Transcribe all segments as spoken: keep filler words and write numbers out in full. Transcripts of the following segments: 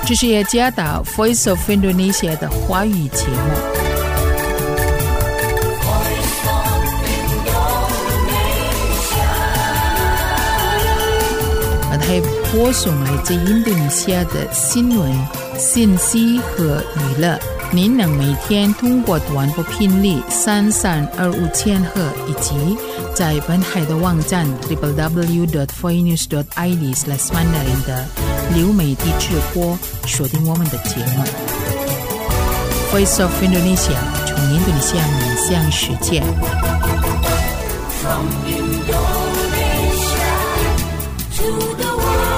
这是耶加达 Voice of Indonesia 的华语节目。还播送来自印度尼西亚的新闻、信息和娱乐。您能每天通过短波频率三三二五千赫以及在本海的网站 double-u double-u double-u dot voice news dot i d slash mandarin 的流媒体直播锁定我们的节目。Voice of Indonesia 从印度尼西亚面向世界。From Indonesia to the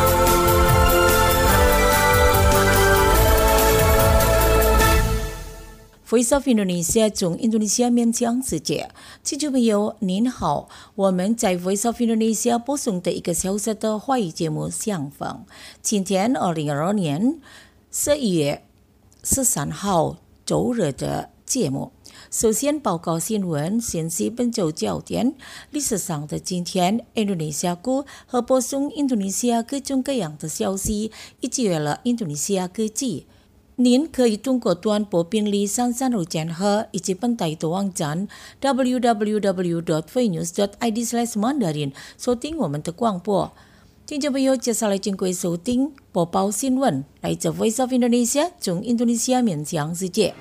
Voice of Indonesia 从印度尼西亚面向世界，听众朋友您好，我们在 Voice of Indonesia 播送的一个小时的华语节目相逢。今天二零二二年十一月十三号周日的节目，首先报告新闻，先是本周焦点。历史上的今天，印度尼西亚股和播送印度尼西亚各种各样的消息，以及了印度尼西亚科技。您可以通过短波频率三三五千赫以及本台的网站 double-u double-u double-u dot voice news dot i d slash mandarin 收听我们的广播。听众朋友，接下来请各位收听播报新闻，来自 Voice of Indonesia 从印度尼西亚面向世界。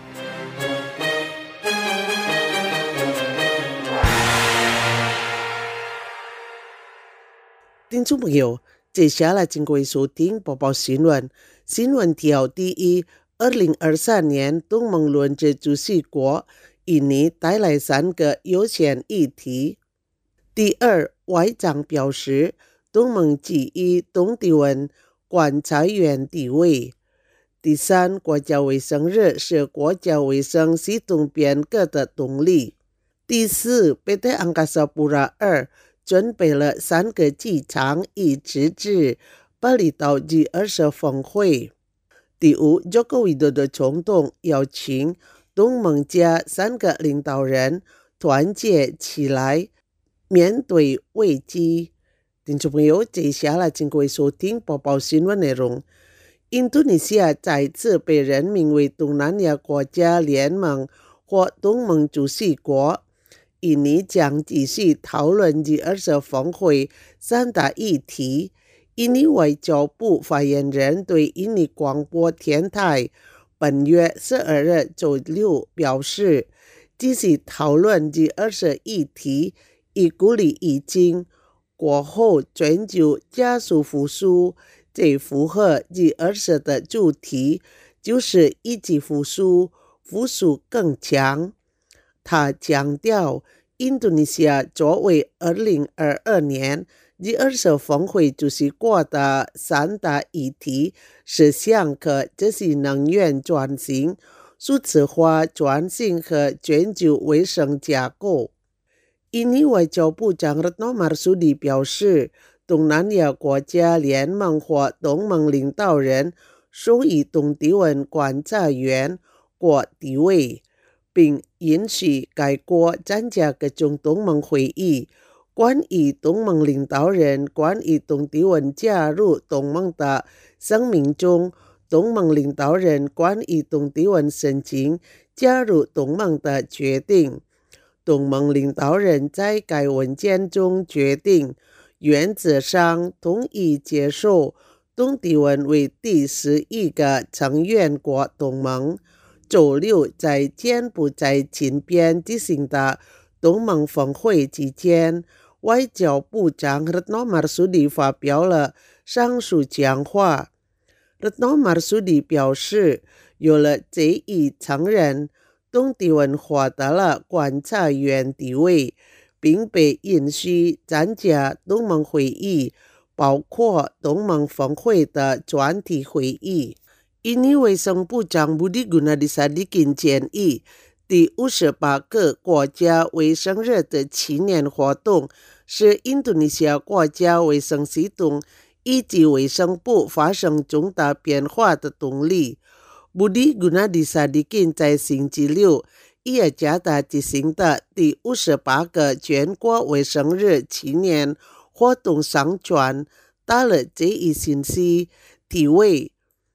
听众朋友，接下来请各位收听播报新闻。新闻条第一。二零二三年东盟轮值主席国印尼带来三个优先议题。第二，外长表示东盟基于东帝汶观察员地位。第三，国家卫生日是国家卫生系统变革的动力。第四，P T Angkasa Pura 二准备了三个机场以支持巴厘岛 G 二十 峰会。第五，佐科维多多总统邀请东盟加三个领导人团结起来面对危机。听众朋友，接下来请各位收听播报新闻内容。印度尼西亚再次被任命为东南亚国家联盟或东盟主席国。印尼将继续讨论 G 二十 峰会三大议题。印尼外交部发言人对印尼广播电台本月十二日周六表示，继续讨论 G 二十 议题，以鼓励疫情过后全球加速复苏。最符合 G 二十 的主题就是一级复苏，复苏更强。他强调，印度尼西亚作为二零二二年G 二十 峰会主席国的三大议题是像可这是能源转型、数字化转型和全球卫生架构。印尼外交部长 Retno Marsudi 表示，东南亚国家联盟或东盟领导人授予东帝汶观察员国地位，并允许该国参加各种东盟会议。关于东盟领导人关于东帝汶加入东盟的声明中，东盟领导人关于东帝汶申请加入东盟的决定。东盟领导人在该文件中决定，原则上同意接受东帝汶为第十一个成员国东盟。周六在柬埔寨金边举行的东盟峰会期间，外交部长 Retno Marsudi 发表了上述讲话。Retno Marsudi 表示，有了这一承认，东帝汶获得了观察员地位，并被允许参加东盟会议，包括东盟峰会的专题会议。印尼卫生部长 Budi Gunadisadikin 建议，第五十八个国家卫生日的纪念活动是印度尼西亚国家卫生系统以及卫生部发生重大变化的动力。Budi Gunadisadikin 在星期六伊雅加达举行的第五十八个全国卫生日纪念活动上传达了这一信息，题为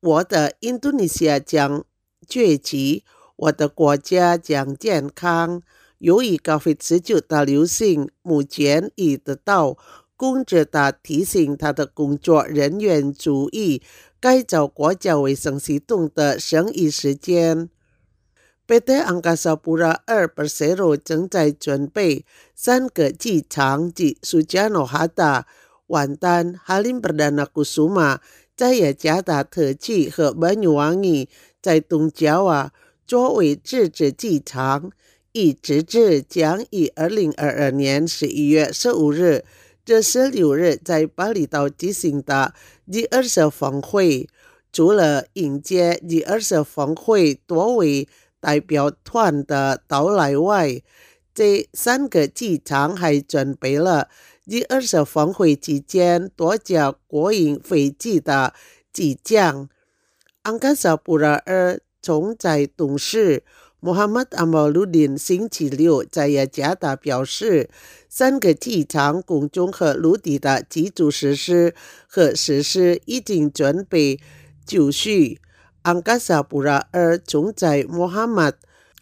我的印度尼西亚将崛起，我的国家将健康。由于 COVID 十九 的流行目前已得到控制的提醒他的工作人员注意改造国家卫生系统的剩余时间。P T Angkasa Pura二 Persero 正在准备三个机场及 Sukarno Hatta 完蛋 Halim Perdana Kusuma 在雅加达特区和 Banyuwangi 在东Jawa作为自治机场，已直至将于二零二二年十一月十五日至十六日在巴厘岛举行的 G 二十 峰会。除了迎接 G 二十 峰会多位代表团的到来外，这三个机场还准备了 G 二十 峰会期间多架国营飞机的机降。Angkasa Pura 二总裁董事 Muhammad Amaluddin 星期六在雅加达表示，三个机场空中和陆地的基础设施和设施已经准备就绪。Angkasa Pura 二总裁 Muhammad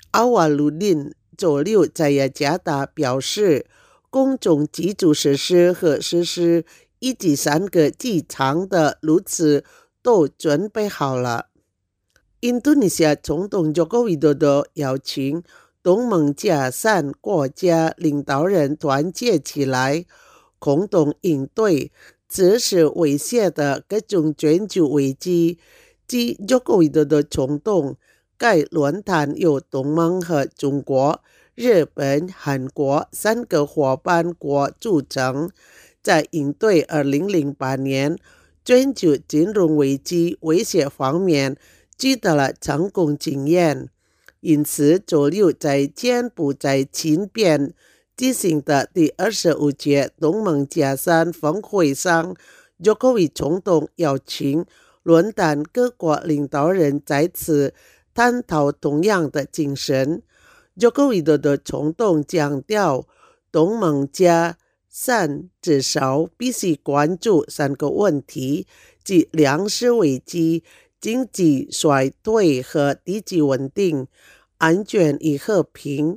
Amaluddin 周六在雅加达表示，公众基础设施和设施以及三个机场的路次都准备好了。印度尼西亚总统 Joko Widodo 邀请东盟加三国家领导人团结起来，共同应对此时威胁的各种全球危机。即 Joko Widodo 总统该论坛由东盟和中国、日本、韩国三个伙伴国组成，在应对二零零八年全球金融危机威胁方面取得了成功经验。因此周六在柬埔寨金边举行的第二十五届东盟加三峰会上， Jokowi 总统邀请论坛各国领导人在此探讨同样的精神。 Joko Widodo 总统强调，东盟加三至少必须关注三个问题，即粮食危机、经济衰退和地区稳定、安全与和平。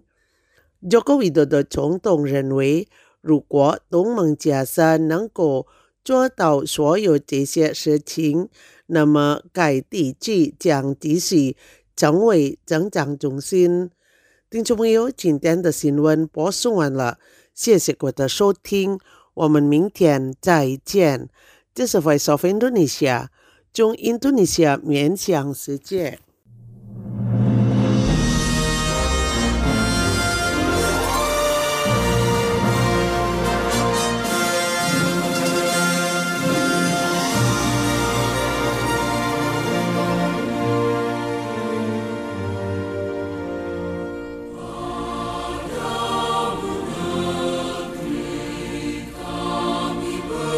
Joko Widodo 总统认为，如果东盟加三能够做到所有这些事情，那么该地区将继续成为增长中心。听众朋友，今天的新闻播送完了，谢谢各位的收听，我们明天再见。这是 Voice of Indonesia， 从印度尼西亚面向世界。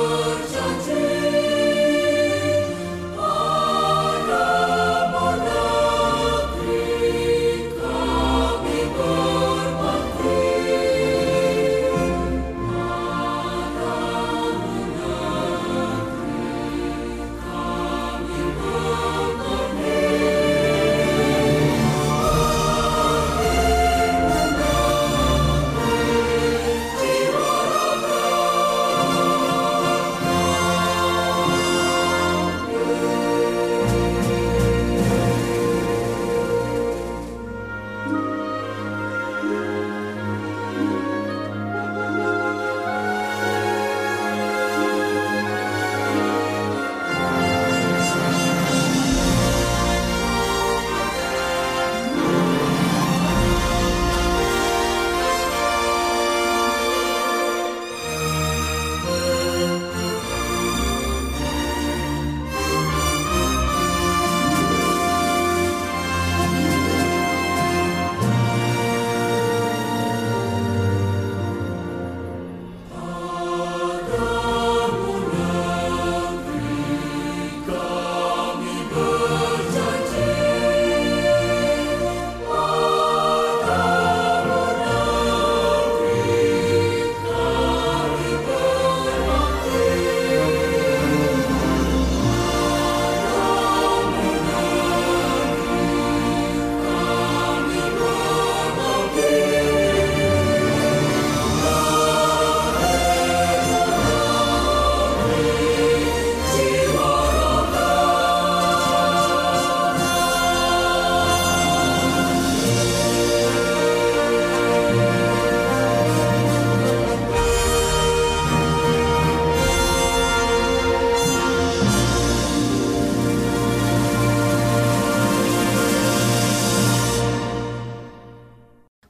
Berjanji pada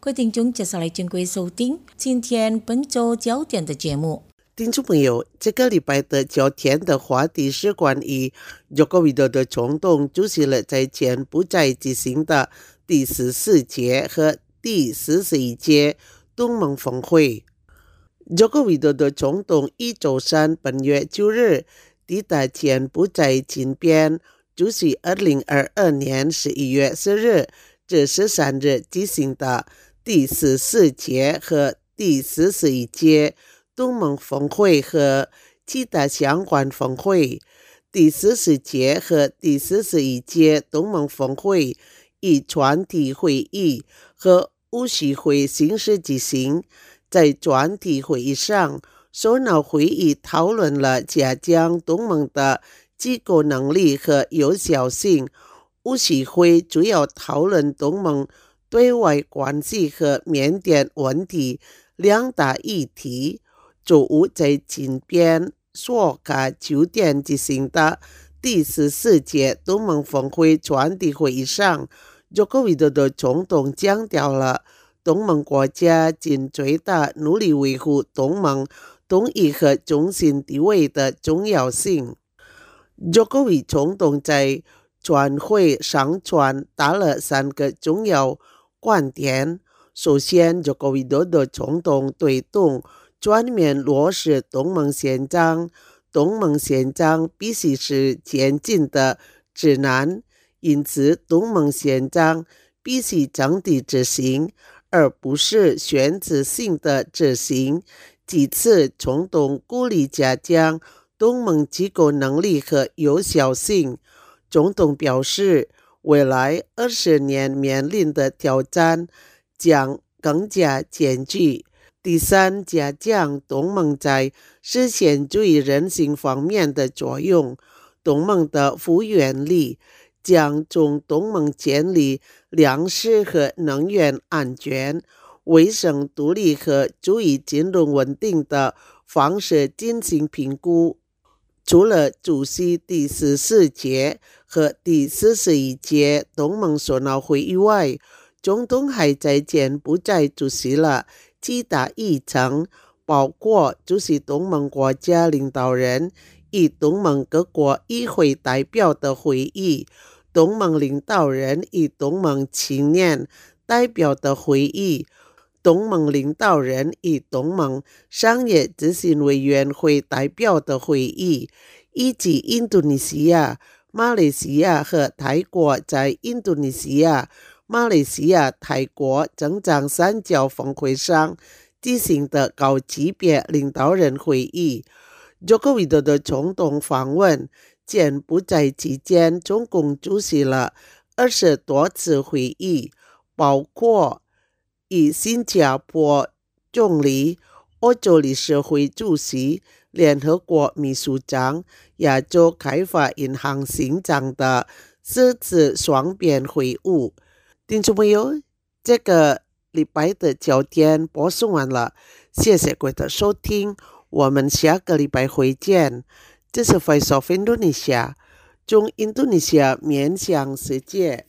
各位听众，接下来请各位收听今天本周焦点的节目。 听众朋友，这个礼拜的焦点的话题是关于joko widodo总统出席了在柬埔寨举行的第十四届和第四十一届东盟峰会。joko widodo总统一周三本月九日抵达柬埔寨金边，出席二零二二年十一月四日至十三日举行的第十四届和第四十一届东盟峰会和其他相关峰会。第四十届和第四十一届东盟峰会以全体会议和务实会形式举行。在全体会议上，首脑会议讨论了加强东盟的机构能力和有效性。务实会主要讨论东盟对外关系和缅甸问题两大议题。周五在金边索卡酒店举行的第十四届东盟峰会全体会议上，joko widodo总统强调了东盟国家尽最大努力维护东盟统一和中心地位的重要性。joko widodo总统在全会上传达了三个重要观点。首先， joko widodo总统推动全面落实东盟宪章，东盟宪章必须是前进的指南，因此东盟宪章必须整体执行，而不是选择性的执行。其次，总统鼓励加强东盟机构能力和有效性。总统表示，未来二十年面临的挑战将更加艰巨。第三，加强东盟在实现主义人性方面的作用。东盟的复原力将从东盟建立粮食和能源安全、卫生独立和注意金融稳定的方式进行评估。除了出席第十四届和第四十一届东盟首脑会议外，总统还在柬埔寨出席了其他议程，包括出席东盟国家领导人与东盟各国议会代表的会议，东盟领导人与东盟青年代表的会议，东盟领导人与东盟商业咨询委员会代表的会议，以及印度尼西亚、马来西亚和泰国在印度尼西亚、马来西亚、泰国增长三角峰会上进行的高级别领导人会议。joko widodo总统访问柬埔寨期间，总共出席了二十多次会议，包括与新加坡总理、欧洲理事会主席、联合国秘书长、亚洲开发银行行长的四次双边会晤。听众朋友，这个礼拜的焦点播送完了，谢谢各位的收听，我们下个礼拜会见。这是 Voice of Indonesia， 从印度尼西亚面向世界。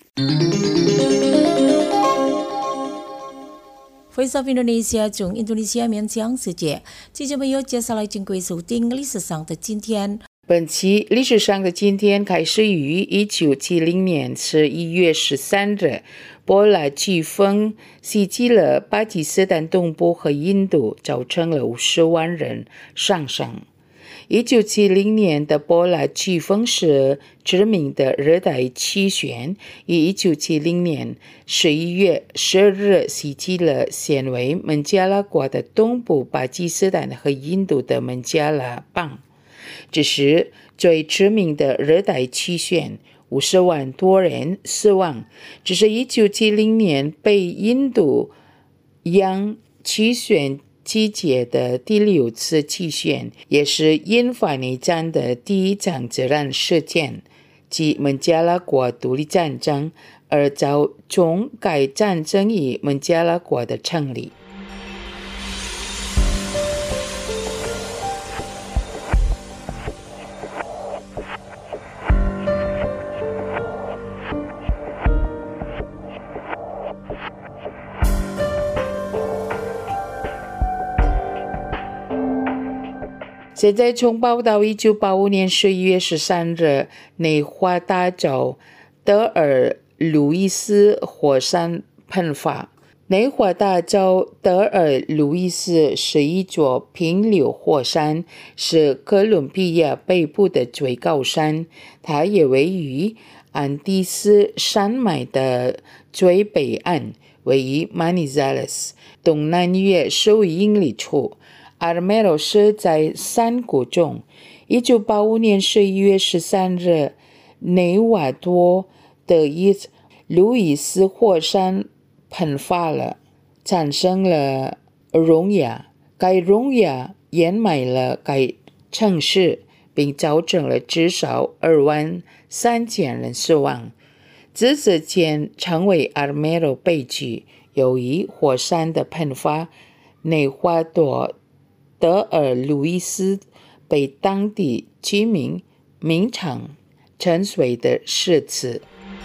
Voice of Indonesia 从印度尼西亚面向世界，听众朋友，接下来请各位收听历史上的今天。 本期历史上的今天开始于一九七零年十一月十三日，波拉飓风袭击了巴基斯坦东部和印度，造成了五十万人丧生。一九七零年的波拉飓风是知名的热带气旋，于一九七零年十一月十二日袭击了现为孟加拉国的东部巴基斯坦和印度的孟加拉邦。这是最知名的热带气旋，五十万多人死亡。这是一九七零年被印度洋气旋季节的第六次气旋，也是引发内战的第一场自然事件，即孟加拉国独立战争，而造成该战争与孟加拉国的成立。 现在从报道一九八五年十一月十三日内华达州德尔路易斯火山喷发。内华达州德尔路易斯是一座平流火山，是哥伦比亚北部的最高山，它也位于安第斯山脉的最北岸，位于马尼扎勒斯东南约十五英里处。阿尔梅罗是在山谷中。一九八五年十一月十三日，内瓦多的一路易斯火山喷发了，产生了熔岩，该熔岩淹没了该城市，并造成了至少二万三千人死亡。这事件成为阿尔梅罗悲剧。由于火山的喷发，内华多德尔路易斯被当地居民名称沉睡的石祠。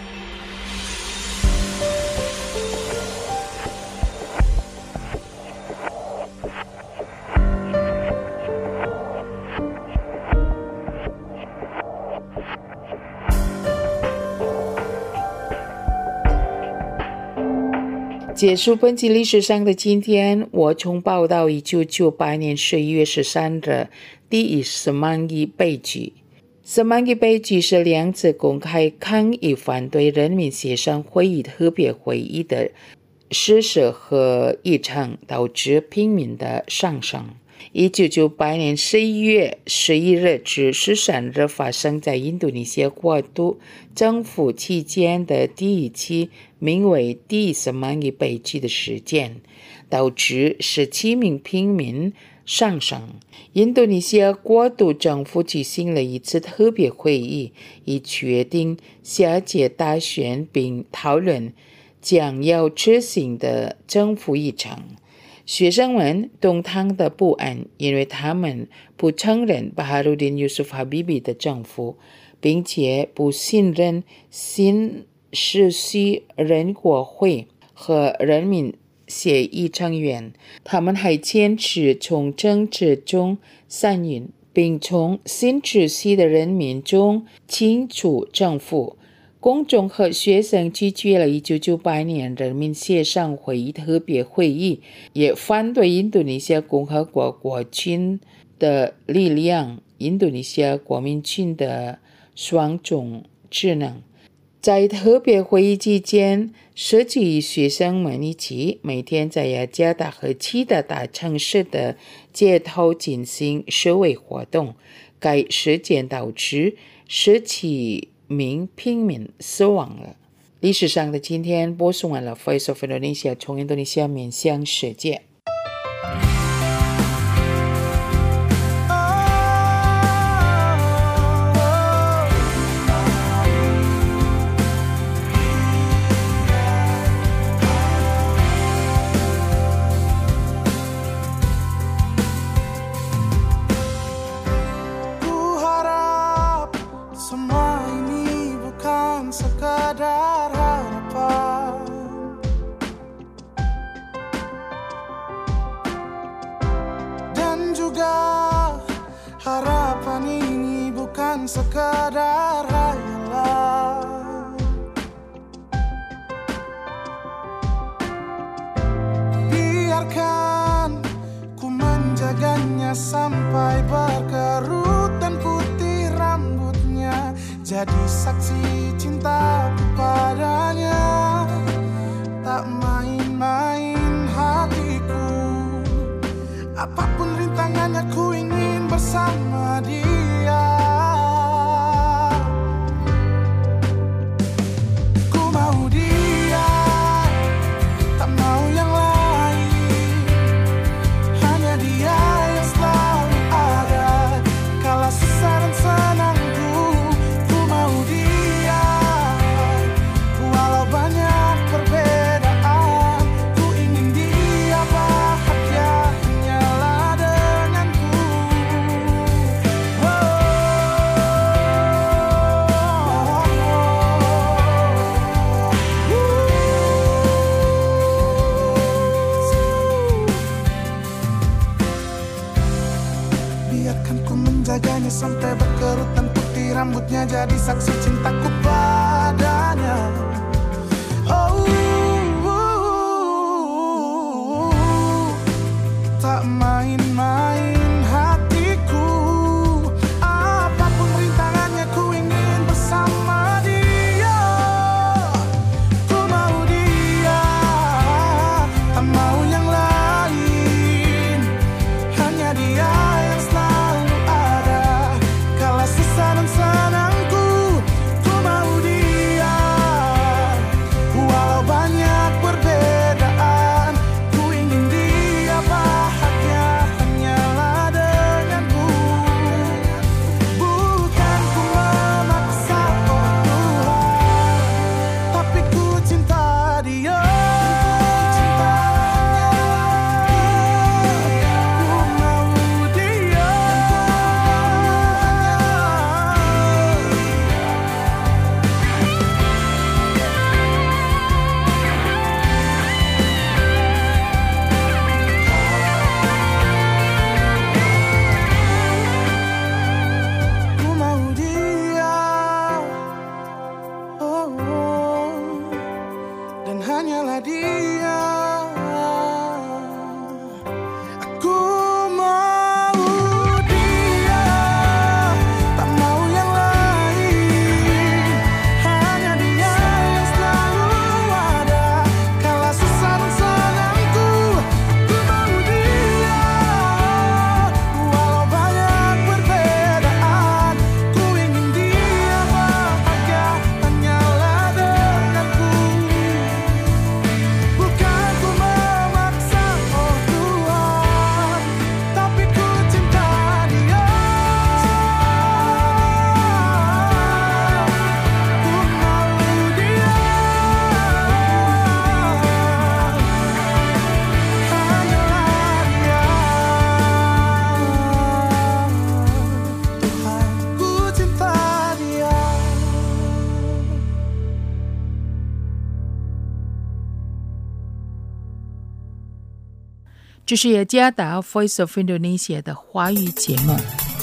结束本期历史上的今天，我从报道一九九八年十一月十三日第一斯曼基悲剧。斯曼基悲剧是两次公开抗议反对人民协商会议特别会议的事实和议程，导致平民的伤伤。一九九八年十一月十一日至十三日发生在印度尼西亚国土政府期间的第一起名为第一斯曼基悲剧的事件，导致十七名平民伤伤。印度尼西亚国土政府举行了一次特别会议，以决定下届大选并讨论将要执行的政府议程。学生们动荡的不安，因为他们不承认巴哈鲁丁·尤苏夫·哈比比的政府，并且不信任新世袭人国会和人民协议成员。他们还坚持从政治中散运，并从新世袭的人民中清除政府。公众和学生拒绝了一九九八年人民协商会议特别会议，也反对印度尼西亚共和国国军的力量，印度尼西亚国民军的双重职能。在特别会议期间，十几亿学生们一起每天在雅加达和其他大城市的街头进行示威活动。该事件导致十七名平民死亡了。历史上的今天播送完了 Voice of Indonesia 从印度尼西亚面向世界。 Harapan ini bukan sekadar hayalan. Biarkan ku menjaganya sampai berkerut dan putih rambutnya, jadi saksi cintaku padanya. Tak main-main hatiku, apapun rintangannya ku ingin bersama dia. Ku mau dia, tak mau yang lain. Hanya dia yang selalu ada kala susah dan senangku. Ku mau dia, walau banyak perbedaan. menjadi saksi cintaku padanya. Oh, tak main-main hatiku, apapun rintangannya ku ingin bersama dia. Ku mau dia, tak mau yang lain, hanya dia yang selalu ada kala susah dan senangku. Ku mau dia, walau banyak perbedaan, ku ingin dia bahagia hanyalah denganku. Bukan ku memaksa, oh Tuhan, tapi ku cinta dia. Ku mau dia. Ku mau dia, oh, oh, dan hanyalah dia. Aku mau dia, tak mau yang lain, hanya dia yang selalu ada kala susah dan senangku. Ku mau dia, walau banyak perbedaan, ku ingin dia bahagia hanyalah denganku. Bukan ku memaksa, oh Tuhan, tapi ku cinta dia. Ku mau dia, hanyalah dia. Tuhan, ku cinta dia. 这是雅加达 Voice of Indonesia 的华语节目。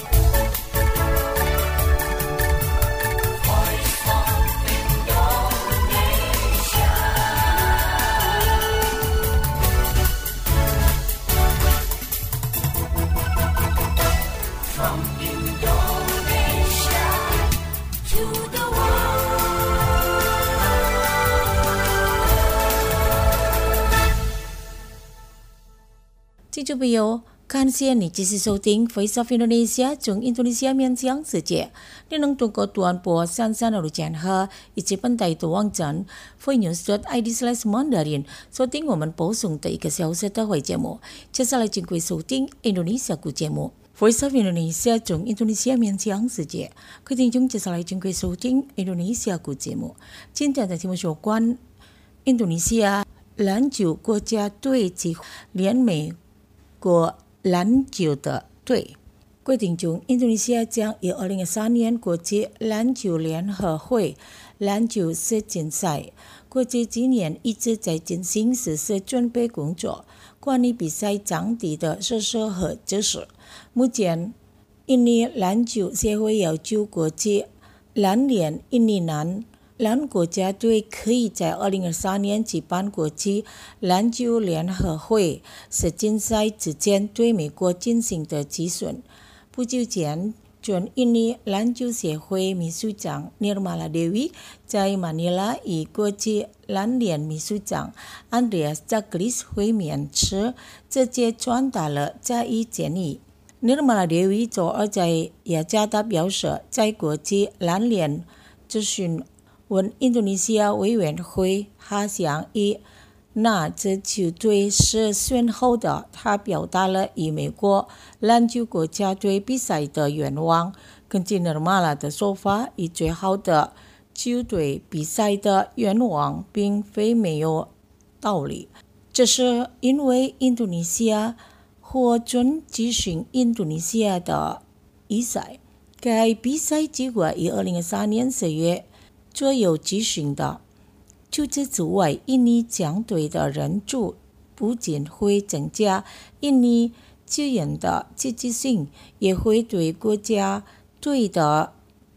听众朋友，感谢你继续收听 Voice of Indonesia 从印度尼西亚面向世界。你能通过短波三三六千赫以及本台的网站 voinews dot i d slash mandarin 收听我们播送的一个小时的会节目。接下来请各位收听印度尼西亚古节目 Voice of Indonesia 从印度尼西亚面向世界。各位听众，接下来请各位收听印度尼西亚古节目。今天的题目是有关印度尼西亚篮球国家队及联美国篮球的队。各位听众，印度尼西亚将于二零二三年国际篮球联合会篮球世锦赛。国际今年一直在进行实施准备工作，关于比赛场地的设施和知识。目前，印尼篮球协会要求国际篮联印尼男篮国家队可以在二零二三年举办国际篮球联合会世锦赛之前对美国进行的集训。不久前，准印尼篮球协会秘书长 Nirmala Dewi 在马尼拉与国际篮联秘书长 Andreas Jaglis 会面时，直接传达了这一建议。Nirmala Dewi 周二在雅加达表示，在国际篮联咨询问印度尼西亚委员会哈想以哪支球队是选后的，他表达了与美国篮球国家队比赛的愿望。根据 Nirmala 的说法，与最好的球队比赛的愿望并非没有道理，这是因为印度尼西亚获准举行印度尼西亚的比赛。该比赛计划于二零二三年十月左右举行的。除此之外，印尼将队的人数不仅会增加，印尼球员的积极性也会对国家队的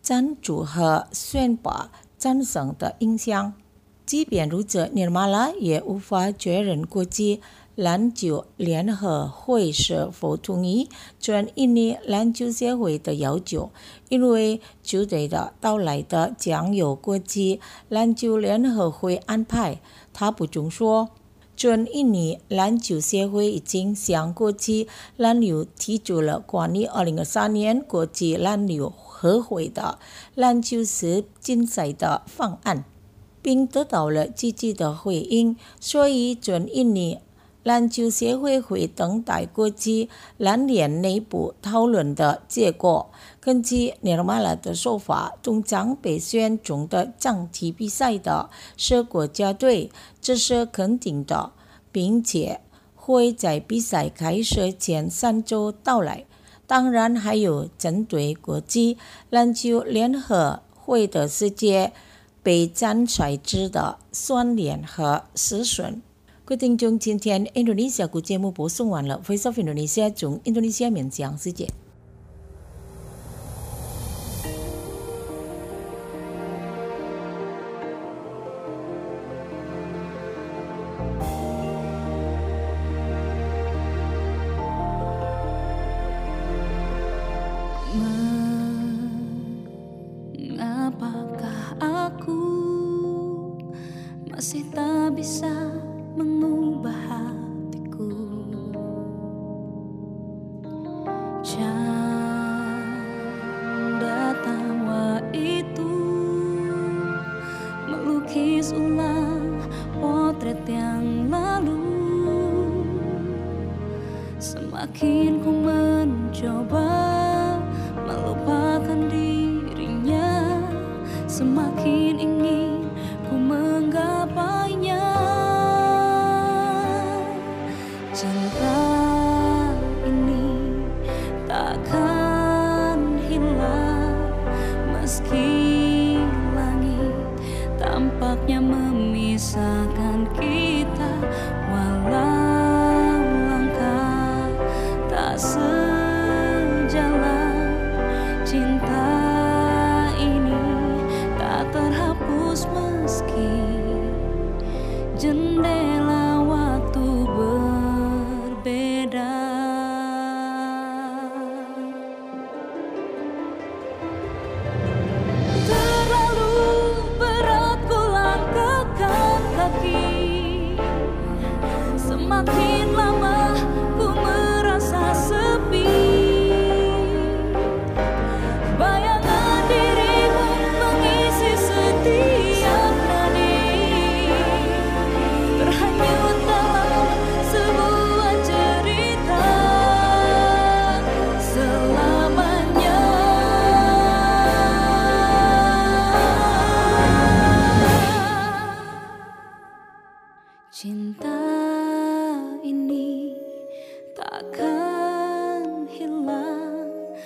赞助和宣把战胜的影响。即便如此，尼尔马拉也无法确认国际篮球联合会是否同意准印尼篮球协会的要求，因为球队的到来的将由国际篮球联合会安排。他补充说，准印尼篮球协会已经向国际篮球提出了关于二零二三年国际篮球合会的篮球世锦赛的方案，并得到了积极的回应，所以准印尼篮球协会会等待国际篮联内部讨论的结果。根据尼尔马拉的说法，通常被选中的整体比赛的是国家队，这是肯定的，并且会在比赛开始前三周到来。当然，还有针对国际篮球联合会的世界杯战赛制的训练和试训。各位听众，今天印度尼西亚国节目播送完了 Voice of Indonesia 从印度尼西亚面向世界。 Mengapakah aku masih tak bisa mengubah hatiku? Canda tawa itu melukis ulang potret yang lalu. Semakin ku mencoba melupakan dirinya, semakin ingin ku menggapainya. Cinta ini takkan hilang meski langit tampaknya memisahkan kita, walau langkah tak sejalan. Cinta ini tak terhapus meski jendela waktu berbeda. Terlalu berat ku langkahkan kaki, semakin lama ku merasa sepi. Bayangan dirimu mengisi setiap nadi, terhanyut dalam sebuah cerita selamanya. Cinta ini takkan hilang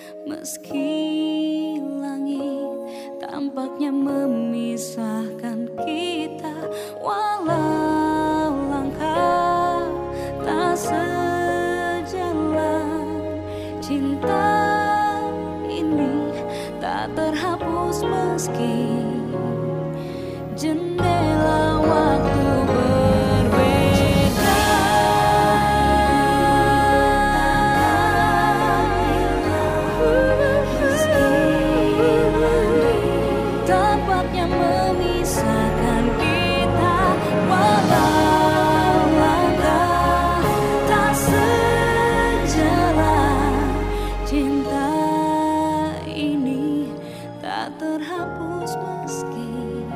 meski langit tampaknya memisahkan kita, walau langkah tak sejalan. Cinta ini tak terhapus meski jendela waktu berbeda. Tampaknya memisahkan kita, walau langkah tak sejalan. Cinta ini tak terhapus meski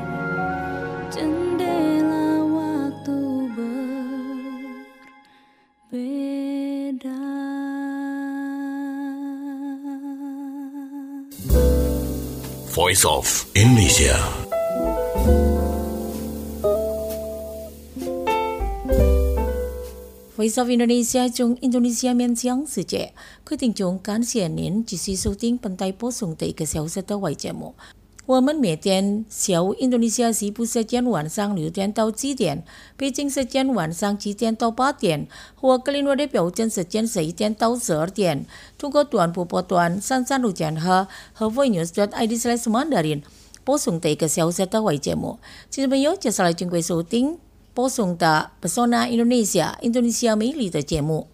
jendela waktu berbeda. Voice of Indonesia. Voice of Indonesia 从印度尼西亚面向世界。各位听众，感谢您继续收听本台播送的一个小时的外节目。 我们每天小印度尼西亚西部时间晚上六点到七点，北京时间晚上七点到八点，或格林威治标准时间十一点到十二点，通过短波波段三三六点和和 voinews.id slash mandarin 播送的一个小时的华语节目。听众朋友，接下来请各位收听播送的 Pesona Indonesia 印度尼西亚美丽的节目。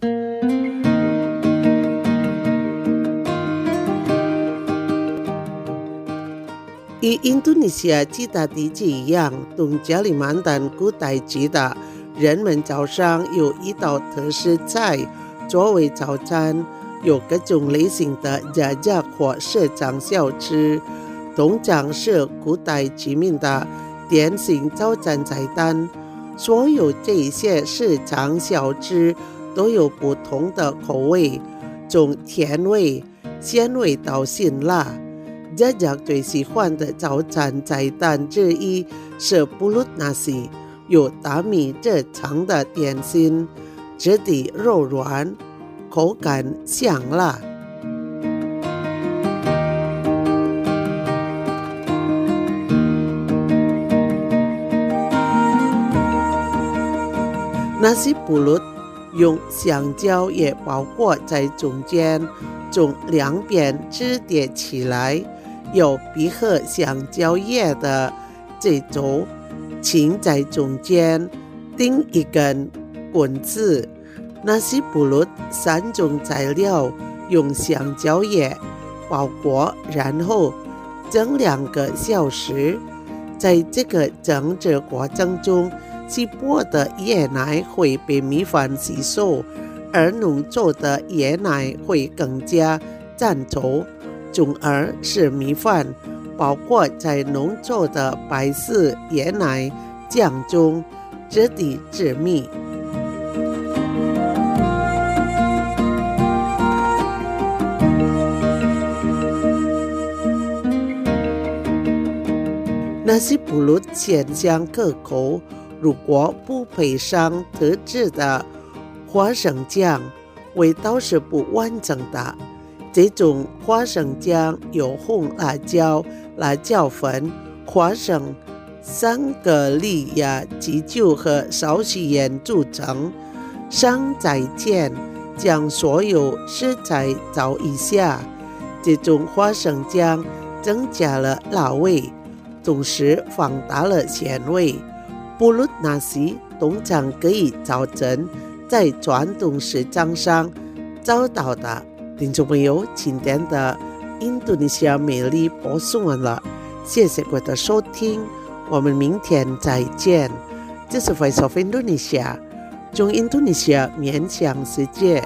与印度尼西亚其他地区一样，东加里曼丹古代记的人们早上有一道特色菜作为早餐，有各种类型的家家或市场小吃，通常是古代居民的典型早餐菜单。所有这些市场小吃都有不同的口味，从甜味、鲜味到辛辣。家家最喜欢的早餐菜单之一是 pulut nasi， 有大米制成的点心，质地柔软，口感香辣。nasi pulut 用香蕉叶包裹在中间，从两边支叠起来，有闭合香蕉叶的这轴浸在中间，钉一根棍子。nasi pulut 三种材料用香蕉叶包裹，然后蒸两个小时。在这个蒸制过程中，稀薄的椰奶会被米饭吸收，而浓稠的椰奶会更加粘稠，从而使米饭包裹在浓稠的白色椰奶酱中，质地致密。nasi pulut 鲜香可口，如果不配上特制的花生酱，味道是不完整的。这种花生酱由红辣椒、辣椒粉、花生、桑格利亚基酒和少许盐组成。上菜前将所有食材炒一下，这种花生酱增加了辣味，同时放大了鲜味。pulut nasi 通常可以早晨在传统市场上找到的。听众朋友，今天的印度尼西亚美丽播送完了，谢谢各位的收听，我们明天再见。这是 Voice of Indonesia， 从印度尼西亚面向世界。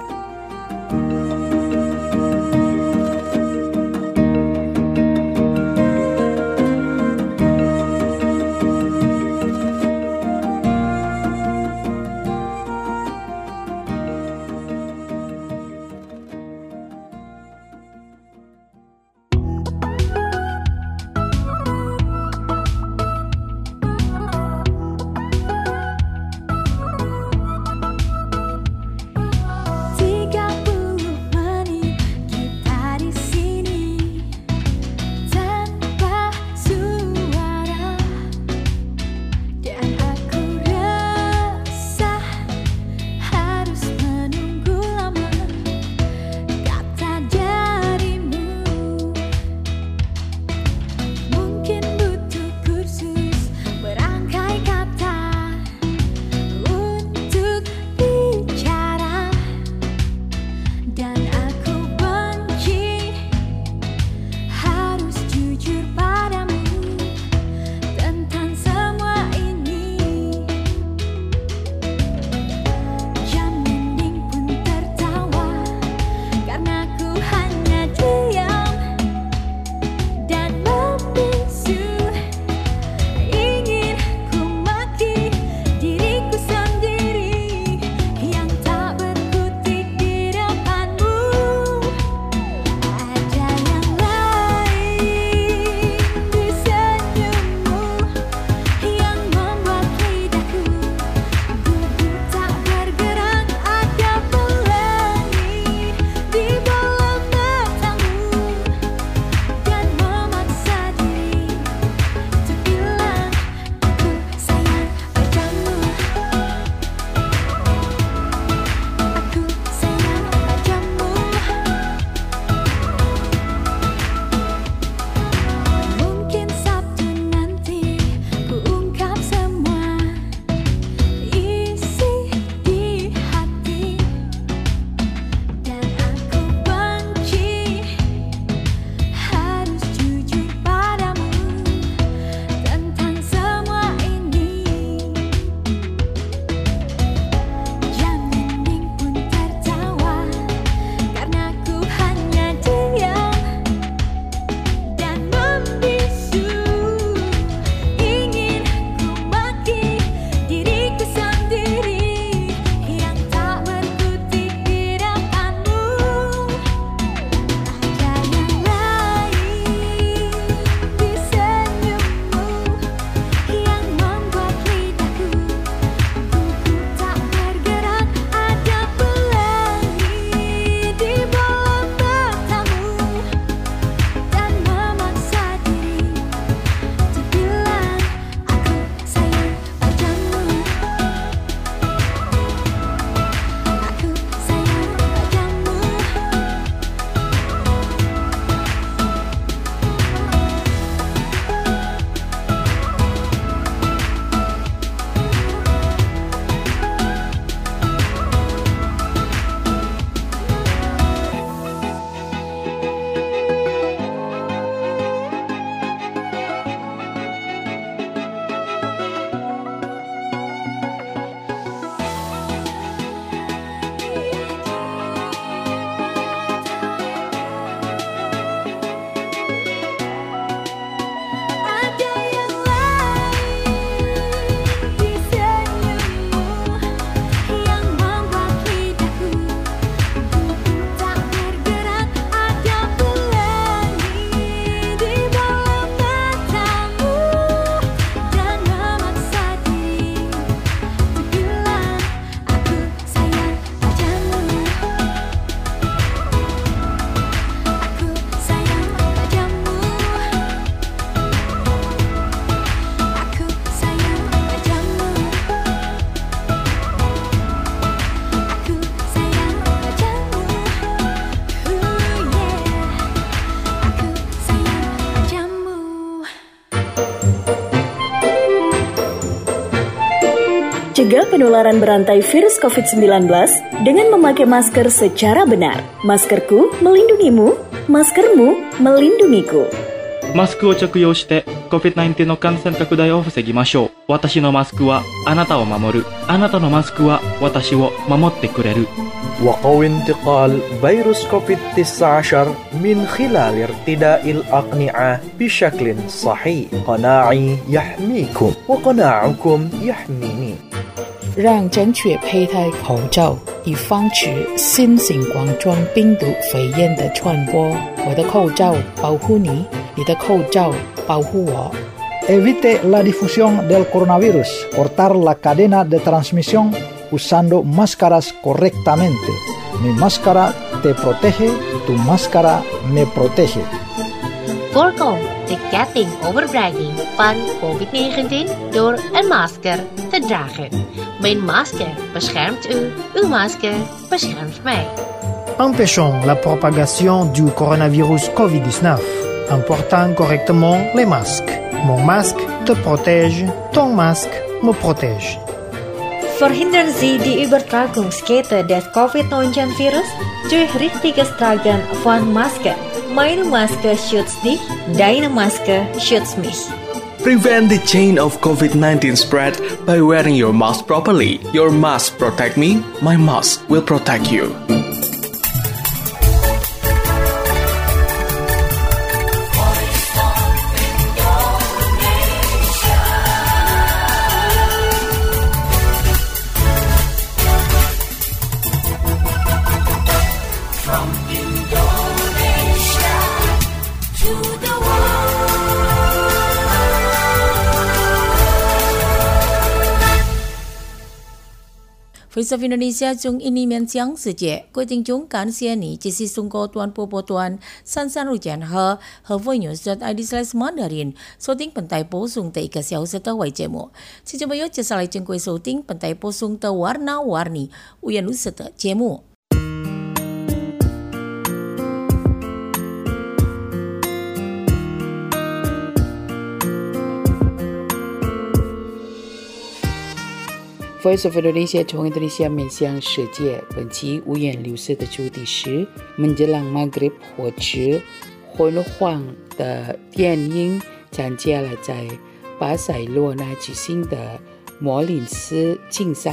今 mencegah penularan berantai virus covid sembilan belas dengan memakai masker secara benar. Maskerku melindungimu, maskermu melindungiku. マスクを着用して コビッドナインティーン の感染拡大を防ぎましょう。私のマスクはあなたを守る。あなたのマスクは私を守ってくれる。 وقوي انتقال فيروس كوفيد تسعة عشر من خلال ارتداء الأقنعة بشكل صحيح. قناعي يحميكم وقناعكم يحميني. 让正确佩戴口罩，以防止新型冠状病毒肺炎的传播。我的口罩保护你，你的口罩保护我。 Evite la difusión del coronavirus. Cortar la cadena de transmisión usando máscaras correctamente. Mi máscara te protege, tu máscara me protege. Voorkom de ketting overbrenging van covid negentien door een masker te dragen. Mijn masker beschermt u, uw masker beschermt mij. Empêchons la propagation du coronavirus covid dix-neuf en portant correctement les masques. Mon masque te protège, ton masque me protège. Verhindern Sie die Übertragungskette des covid neunzehn virus durch richtiges Tragen von Maske. Meine Maske schützt dich, deine Maske schützt mich. Prevent the chain of covid nineteen spread by wearing your mask properly. Your mask protect me, my mask will protect you. Voice of Indonesia 中印尼面讲世界，各位听众感谢你，这是中国端播播端三三六减和和 voinews.id slash mandarin 收听本台播送的一个小时的微节目。请朋友接下来将会收听本台播送的 warna-warni 五颜六色的节目。 Voice of Indonesia 从 Indonesia 面向世界，本期五颜六色的主题是 menjelang Maghrib 或者昏黄的电影参加了在巴塞罗那举行的莫林斯竞赛。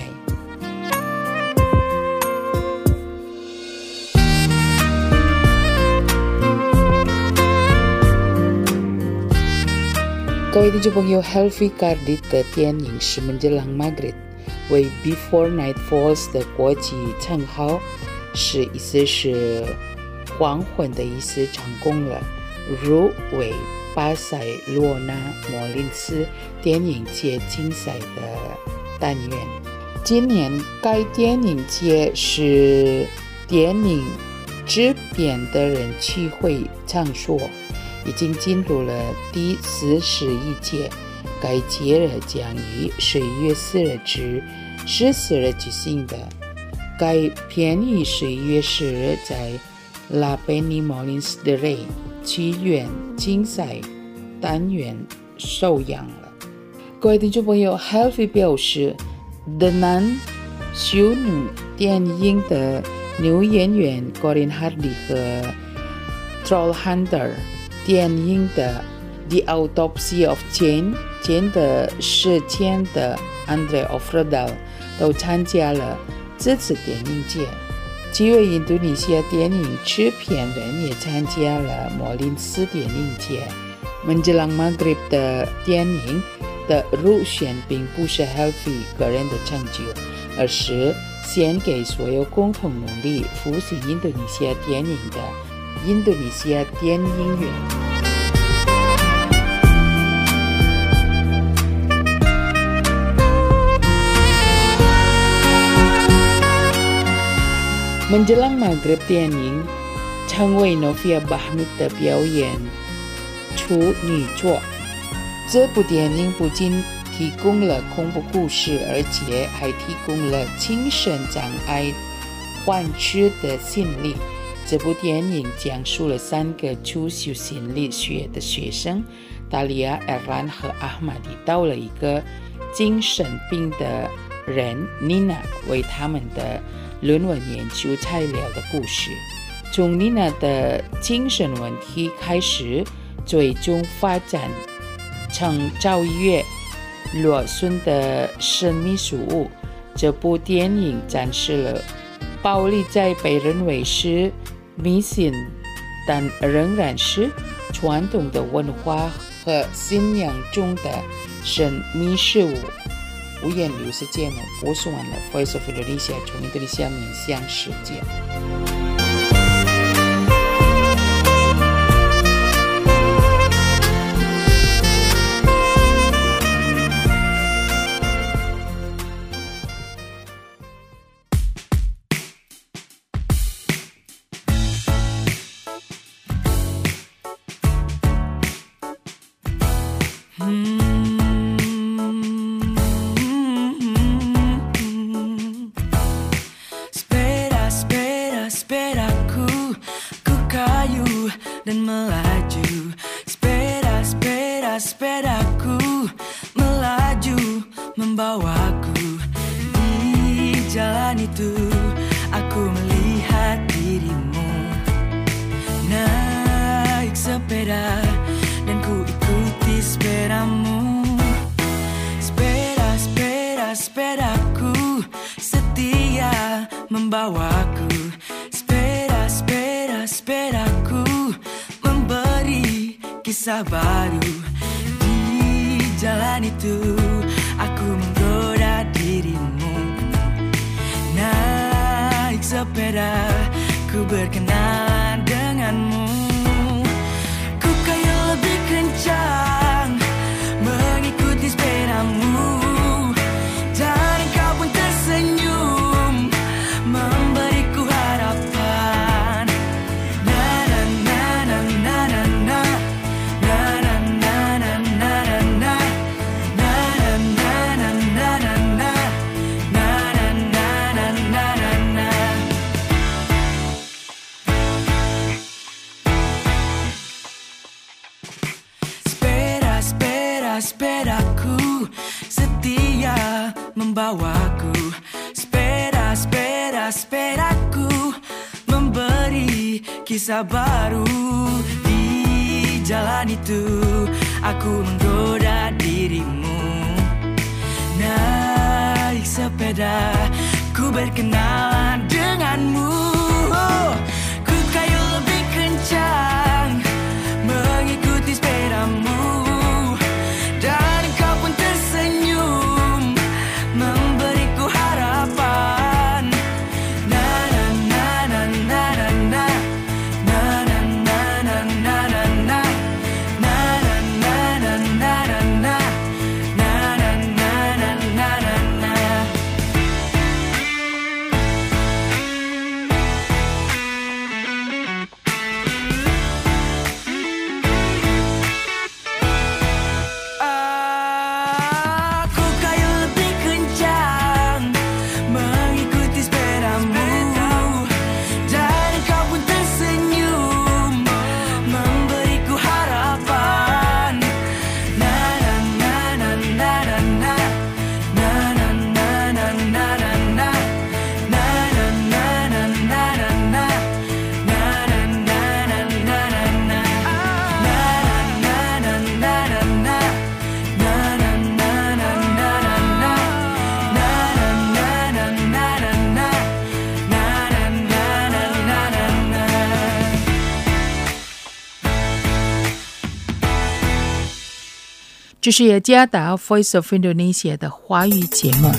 各位听众朋友 Helvi Kardit 的电影是 menjelang Maghrib 为 Before Night Falls 的国际称号，是意思是黄昏的意思成功了，入围巴塞罗那莫林斯电影节竞赛的单元。今年该电影节是电影制片的人聚会场所，已经进入了第四十一届。该节日将于十一月四日至十四日举行的。该片于十一月十日在 La Penny Molins de Rey 剧院竞赛单元首映了。各位听众朋友 Helvi 表示，的男修女电影的女演员 Corinne Hardy 和 Trollhänder 电影的 The Autopsy of Jane 间的事件的 Andre Ofredal 都参加了这次电影节。几位印度尼西亚电影制片人也参加了莫林斯电影节。menjelang Maghrib 的电影的入选并不是 Helvi 个人的成就，而是献给所有共同努力复兴印度尼西亚电影的印度尼西亚电影院。menjelang Maghrib 电影成为 Novia Bahmid 的表演处女作。这部电影不仅提供了恐怖故事，而且还提供了精神障碍患者的心理。这部电影讲述了三个主修心理学的学生达利亚、埃兰和阿玛迪到了一个精神病的人 Nina 为他们的论文研究材料的故事。从 Nina 的精神问题开始，最终发展成赵月罗孙的神秘书屋。这部电影展示了暴力在被认为是迷信，但仍然是传统的文化和信仰中的神秘事物。五颜六色节目播送完了 Voice of Indonesia 从印度尼西亚面向世界。 Dan melaju, sepeda, sepeda, sepedaku melaju membawaku. Di jalan itu aku melihat dirimu naik sepeda dan ku ikuti sepedamu. Sepeda, sepeda, sepedaku setia membawaku. Sepeda, sepeda, sepedaku kisah baru. Di jalan itu aku menggoda dirimu naik sepeda, ku berkenalan denganmu. Ku kayu lebih kencang mengikuti sepedamu, dan kau pun tersenyum memberiku harapan. Na na na na na na na. Sepedaku setia membawaku. Sepeda, sepeda, sepedaku memberi kisah baru. Di jalan itu aku menggoda dirimu naik sepeda, ku berkenalan denganmu. Oh, ku kayu lebih kencang mengikuti sepedamu, dan kau pun tersenyum memberiku harapan. Na na na na na na na na na na na na na na na na na na na na. 这是雅加达 Voice of Indonesia 的华语节目。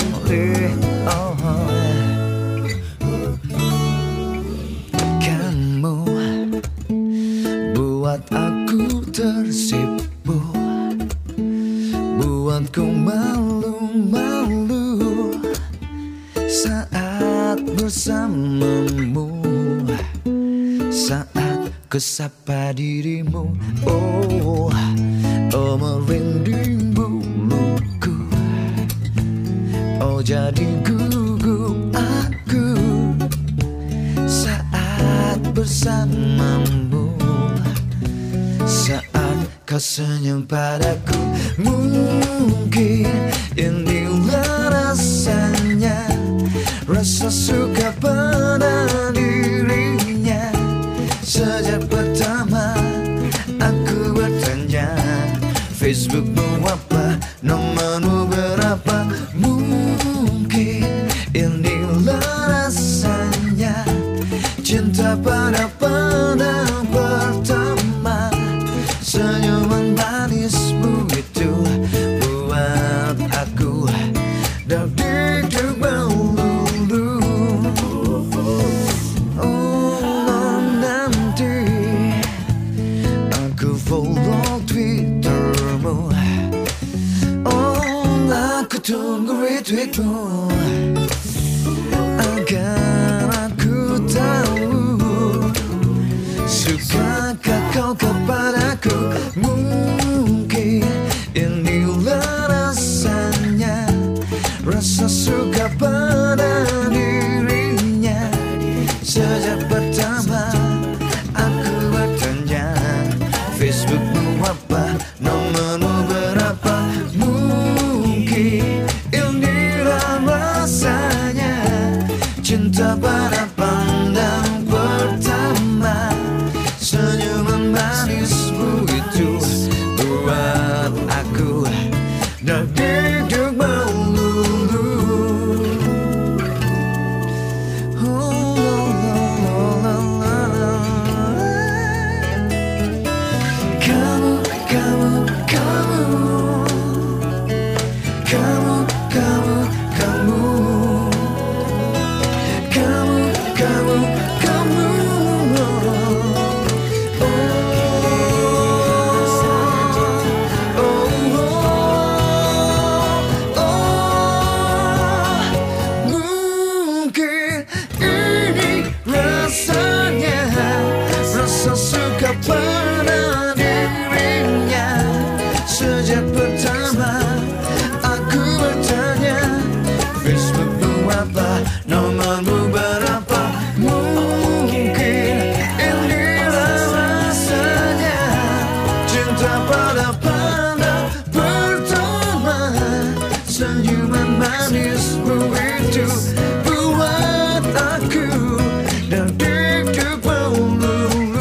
Kan aku tersipu, buatku malu-malu saat bersamamu, saat ku sapa dirimu. Oh, oh merinding buluku, oh jadi gugup aku saat bersamamu, saat kau senyum padaku. Mungkin inilah rasanya, rasa suka pada dirinya. Sejak pertama aku bertanya, Facebookmu apa, nomormu berapa. Mungkin inilah rasanya, cinta pada pandang pertama. Senyuman manismu itu buat aku deg-deg melulu. Oh, nanti aku follow Twittermu, oh aku tunggu retweetmu, agar aku tahu sukakah kau kepadaku. Mungkin inilah rasanya, rasa suka pada dirinya. Sejak pertama aku bertanya, Facebookmu apa, nomormu berapa. Mungkin inilah rasanya, cinta pada pandang pertama. Senyuman manismu itu buat aku deg-deg melulu. Oh, la, la, la, la. Kamu, kamu, kamu, kamu, kamu, kamu, kamu, kamu, kamu. Pada dirinya. Sejak pertama aku bertanya, Facebookmu apa, nomormu berapa. Mungkin inilah rasanya, cinta pada pandang pertama. Senyuman manismu itu buat aku deg-deg melulu.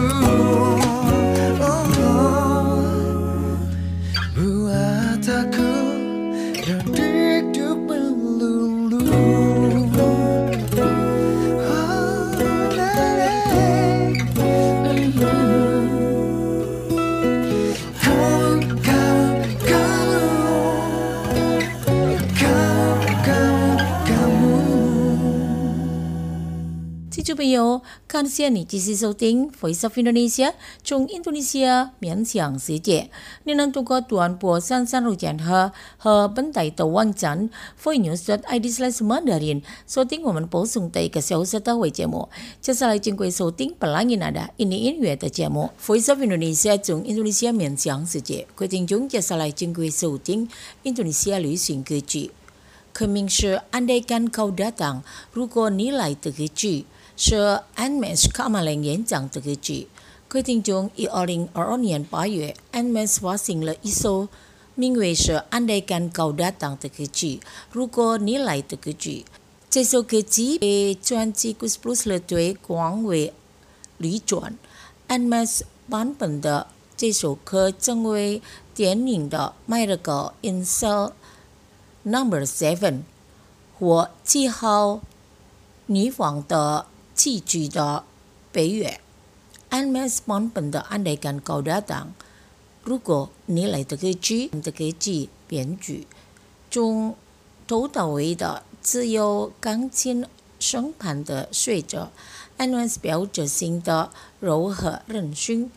朋友，感谢你继续收听 Voice of Indonesia 从印度尼西亚面向世界。你能通过短波三三六减赫和本台的网站 voicenews dot i d slash mandarin 收听我们播送的一个小时的微节目。接下来经过收听本来那的印尼音乐的节目 Voice of Indonesia 从印度尼西亚面向世界。各位听众，接下来经过收听印度尼西亚旅行歌曲。Coming 是 Andaikan Kau Datang， 如果你来的歌曲。是 Anmes Kamaleng 演讲的歌曲。各位听众，一二零二二年八月 ，Anmes 发行了一首名为是 Andaikan Kau Datang 的歌曲，如果你来的歌曲。这首歌曲被专辑 Gus Plus 乐队广为流传。Anmes 版本的这首歌成为电影的迈勒格 Insel Number Seven 或记号女王的戏剧的北越。Anmes 版本的 Andaikan Kau Datang， 如果你来的歌曲的歌曲编剧，从头到尾的只有钢琴声盘的随着 Anmes 标志性的柔和任性，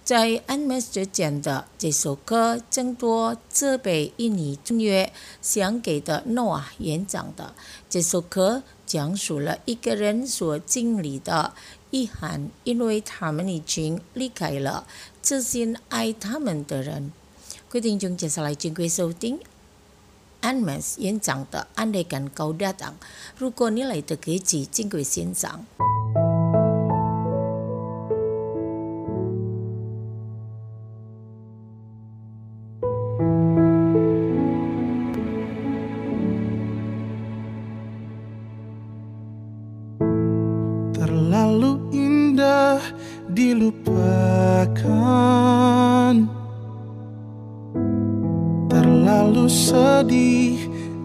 在安美之间的这首歌争夺这被印尼中乐想给的诺啊演讲的这首歌，讲述了一个人所经历的遗憾，因为他们已经离开了真心爱他们的人。各位听众，接下来请各位收听安美演讲的《Andaikan Kau Datang》。如果你来得及，请各位欣赏。 Terlalu indah dilupakan, terlalu sedih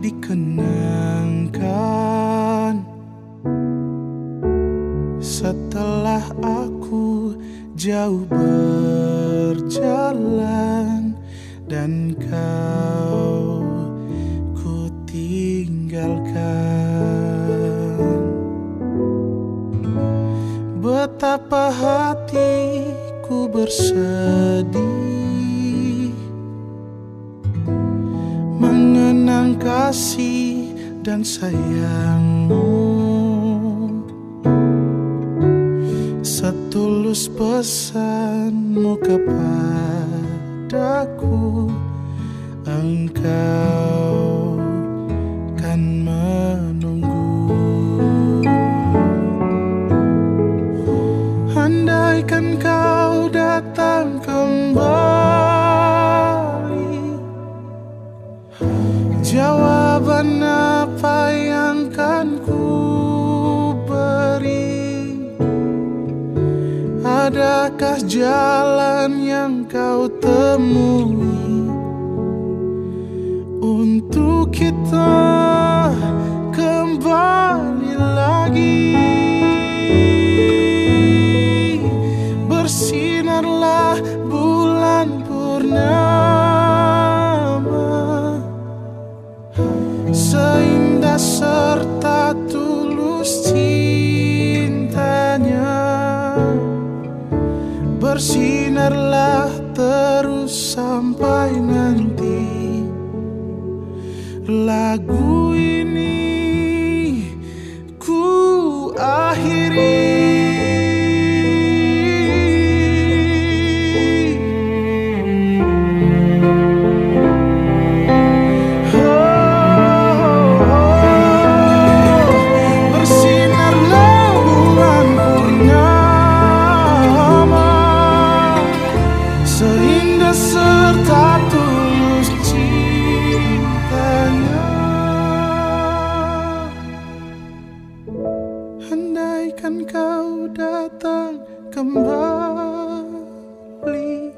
dikenangkan. Setelah aku jauh berjalan dan kau ku tinggalkan, betapa hatiku bersedih mengenang kasih dan sayangmu. Setulus pesanmu kepadaku, engkau kan menunggu. Andaikan kau datang kembali, jawaban apa yang kan ku beri? Adakah jalan yang kau temui untuk kita kembali lagi? Bersinarlah bulan purnama, seindah serta tulus cintanya. Bersinarlah terus sampai nanti lagu ini ku akhiri. Andaikan kau datang kembali,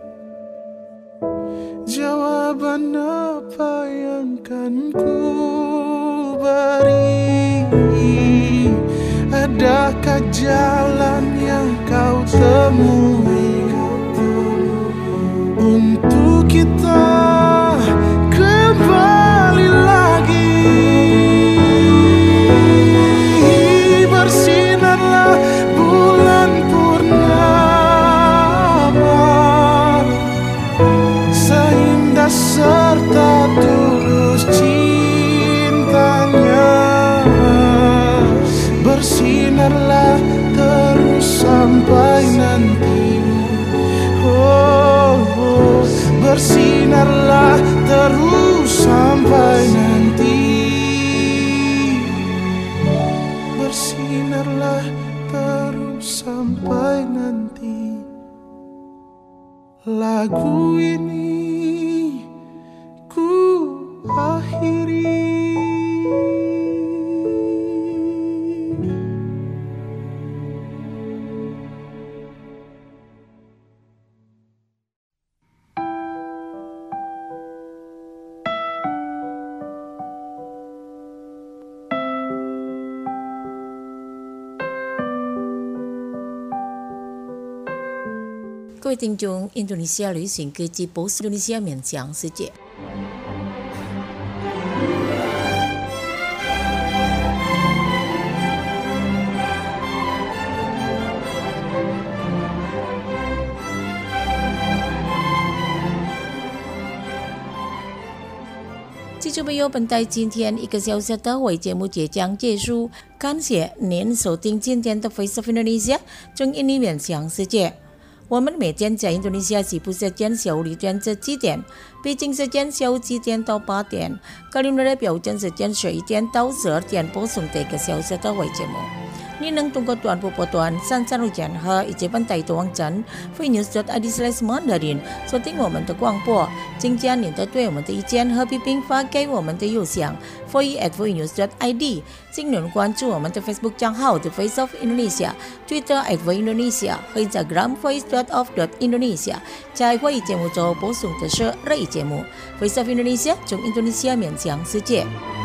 jawaban apa yang kan ku beri? Adakah jalan yang kau temui untuk kita kembali lagi? Bersinarlah bulan purnama, seindah serta tulus cintanya. Bersinarlah terus sampai nanti. Oh, oh. Bersinarlah terus sampai nanti. Bersinarlah terus sampai nanti. Lagu ini ku akhiri. 各位听众，印度尼西亚旅行歌及波斯印度尼西亚面向世界。 记者朋友，本台今天一个小时的会节目即将结束，感谢您收听今天的 Voice of Indonesia 中印尼面向世界。我们每天在印度尼西亚西部时间下午六点至七点，北京时间下午七点到八点，格林尼标准时间十一点到十二点播送的一个小时的会节目。你能通过短波波段三三六减和以及本台的网站 free news dot i d slash mandarin 收听我们的广播，请将您的对我们的意见和批评发给我们的邮箱 free at free news dot i d， 请您关注我们的 Facebook 账号 The Voice of Indonesia， Twitter at Voice Indonesia 和 Instagram voice dot of dot indonesia。在会议节目中播送的是日语节目 Voice of Indonesia 从印度尼西亚面向世界。